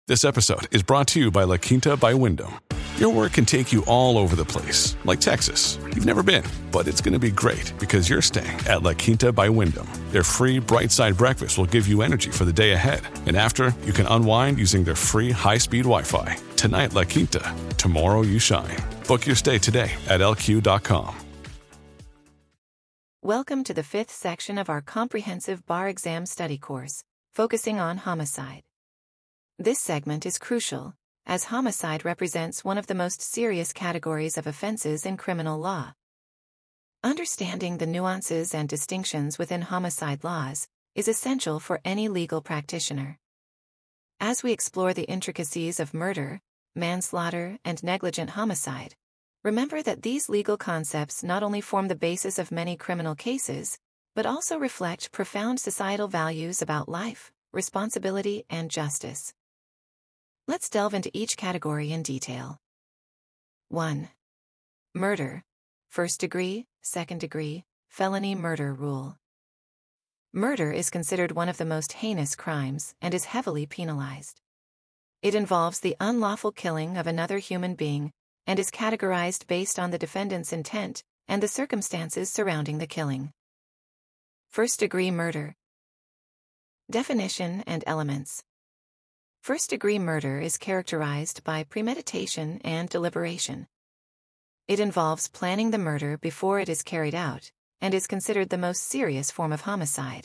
This episode is brought to you by La Quinta by Wyndham. Your work can take you all over the place, like Texas. You've never been, but it's going to be great because you're staying at La Quinta by Wyndham. Their free Bright Side breakfast will give you energy for the day ahead. And after, you can unwind using their free high-speed Wi-Fi. Tonight, La Quinta. Tomorrow, you shine. Book your stay today at lq.com. Welcome to the fifth section of our comprehensive bar exam study course, focusing on homicide. This segment is crucial, as homicide represents one of the most serious categories of offenses in criminal law. Understanding the nuances and distinctions within homicide laws is essential for any legal practitioner. As we explore the intricacies of murder, manslaughter, and negligent homicide, remember that these legal concepts not only form the basis of many criminal cases, but also reflect profound societal values about life, responsibility, and justice. Let's delve into each category in detail. 1. Murder. First degree, second degree, felony murder rule. Murder is considered one of the most heinous crimes and is heavily penalized. It involves the unlawful killing of another human being and is categorized based on the defendant's intent and the circumstances surrounding the killing. First-degree murder. Definition and elements. First-degree murder is characterized by premeditation and deliberation. It involves planning the murder before it is carried out, and is considered the most serious form of homicide.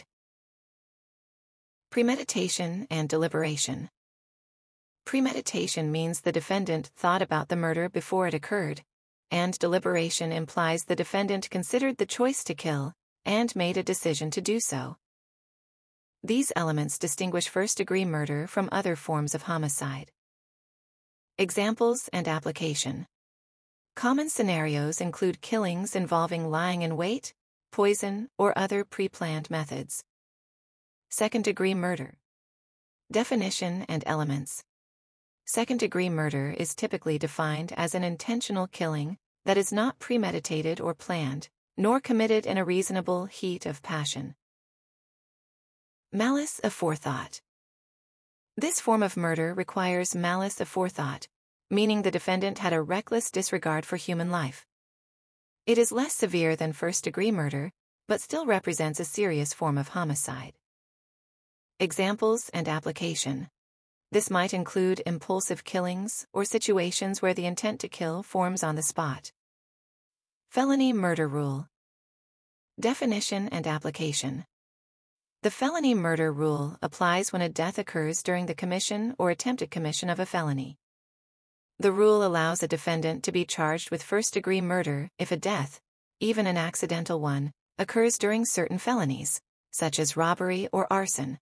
Premeditation and deliberation. Premeditation means the defendant thought about the murder before it occurred, and deliberation implies the defendant considered the choice to kill and made a decision to do so. These elements distinguish first-degree murder from other forms of homicide. Examples and application. Common scenarios include killings involving lying in wait, poison, or other pre-planned methods. Second-degree murder. Definition and elements. Second-degree murder is typically defined as an intentional killing that is not premeditated or planned, nor committed in a reasonable heat of passion. Malice aforethought. This form of murder requires malice aforethought, meaning the defendant had a reckless disregard for human life. It is less severe than first-degree murder, but still represents a serious form of homicide. Examples and application. This might include impulsive killings or situations where the intent to kill forms on the spot. Felony murder rule. Definition and application. The felony murder rule applies when a death occurs during the commission or attempted commission of a felony. The rule allows a defendant to be charged with first-degree murder if a death, even an accidental one, occurs during certain felonies, such as robbery or arson.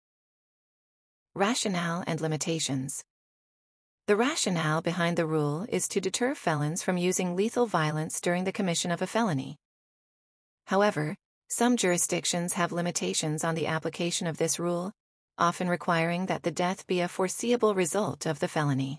Rationale and limitations. The rationale behind the rule is to deter felons from using lethal violence during the commission of a felony. However, some jurisdictions have limitations on the application of this rule, often requiring that the death be a foreseeable result of the felony.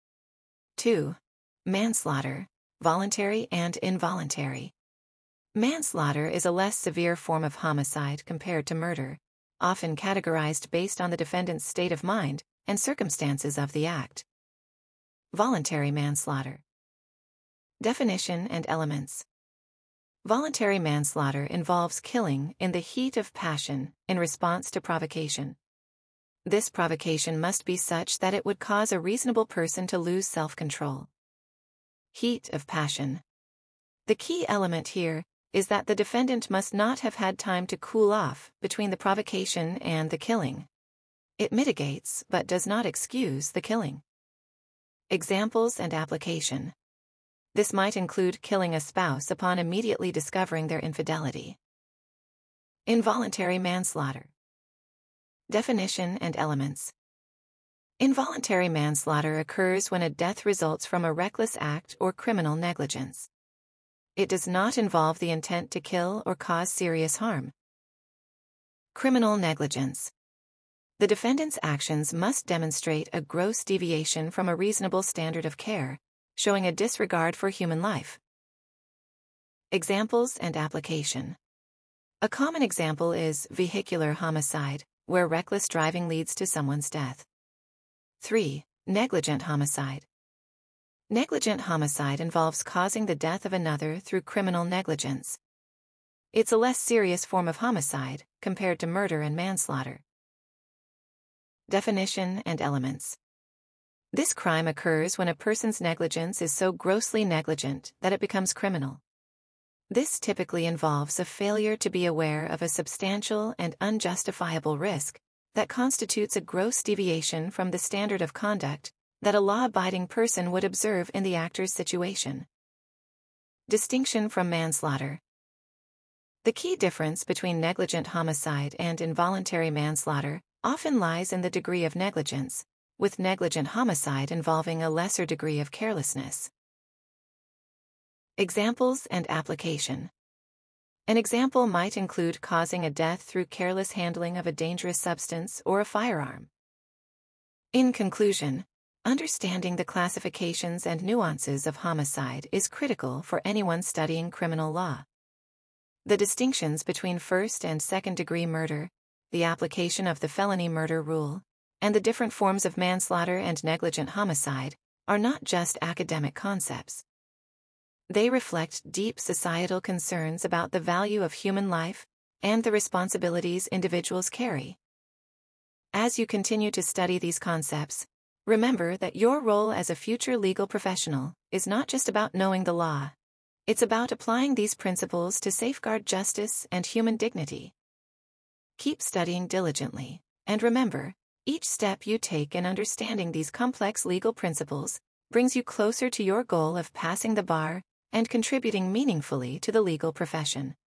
2. Manslaughter, voluntary and involuntary. Manslaughter is a less severe form of homicide compared to murder, often categorized based on the defendant's state of mind and circumstances of the act. Voluntary manslaughter. Definition and elements. Voluntary manslaughter involves killing in the heat of passion in response to provocation. This provocation must be such that it would cause a reasonable person to lose self-control. Heat of passion. The key element here is that the defendant must not have had time to cool off between the provocation and the killing. It mitigates but does not excuse the killing. Examples and application. This might include killing a spouse upon immediately discovering their infidelity. Involuntary manslaughter. Definition and elements. Involuntary manslaughter occurs when a death results from a reckless act or criminal negligence. It does not involve the intent to kill or cause serious harm. Criminal negligence. The defendant's actions must demonstrate a gross deviation from a reasonable standard of care, showing a disregard for human life. Examples and application. A common example is vehicular homicide, where reckless driving leads to someone's death. 3. Negligent homicide. Negligent homicide involves causing the death of another through criminal negligence. It's a less serious form of homicide compared to murder and manslaughter. Definition and elements. This crime occurs when a person's negligence is so grossly negligent that it becomes criminal. This typically involves a failure to be aware of a substantial and unjustifiable risk that constitutes a gross deviation from the standard of conduct that a law-abiding person would observe in the actor's situation. Distinction from manslaughter. The key difference between negligent homicide and involuntary manslaughter often lies in the degree of negligence, with negligent homicide involving a lesser degree of carelessness. Examples and application. An example might include causing a death through careless handling of a dangerous substance or a firearm. In conclusion, understanding the classifications and nuances of homicide is critical for anyone studying criminal law. The distinctions between first and second-degree murder, the application of the felony murder rule, and the different forms of manslaughter and negligent homicide are not just academic concepts. They reflect deep societal concerns about the value of human life and the responsibilities individuals carry. As you continue to study these concepts, remember that your role as a future legal professional is not just about knowing the law. It's about applying these principles to safeguard justice and human dignity. Keep studying diligently, and remember, each step you take in understanding these complex legal principles brings you closer to your goal of passing the bar and contributing meaningfully to the legal profession.